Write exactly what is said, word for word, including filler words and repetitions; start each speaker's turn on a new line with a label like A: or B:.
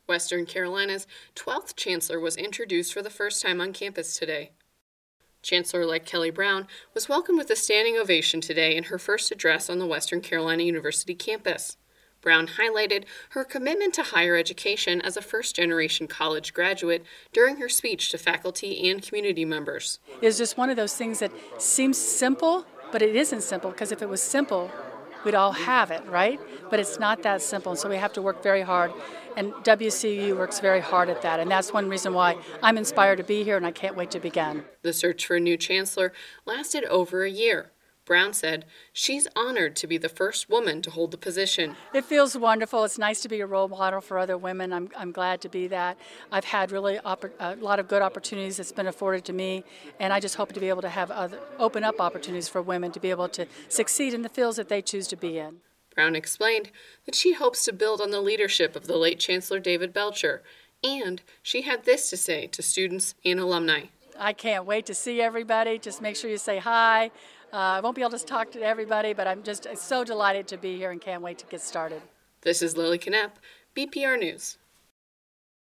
A: Western Carolina's twelfth chancellor was introduced for the first time on campus today. Chancellor-elect Kelly Brown was welcomed with a standing ovation today in her first address on the Western Carolina University campus. Brown highlighted her commitment to higher education as a first-generation college graduate during her speech to faculty and community members.
B: It's just one of those things that seems simple, but it isn't simple, because if it was simple, we'd all have it, right? But it's not that simple, and so we have to work very hard, and W C U works very hard at that, and that's one reason why I'm inspired to be here, and I can't wait to begin.
A: The search for a new chancellor lasted over a year. Brown said she's honored to be the first woman to hold the position.
B: It feels wonderful. It's nice to be a role model for other women. I'm, I'm glad to be that. I've had really oppor- a lot of good opportunities that's been afforded to me, and I just hope to be able to have other, open up opportunities for women to be able to succeed in the fields that they choose to be in.
A: Brown explained that she hopes to build on the leadership of the late Chancellor David Belcher, and she had this to say to students and alumni.
B: I can't wait to see everybody. Just make sure you say hi. Uh, I won't be able to talk to everybody, but I'm just so delighted to be here and can't wait to get started.
A: This is Lily Knapp, B P R News.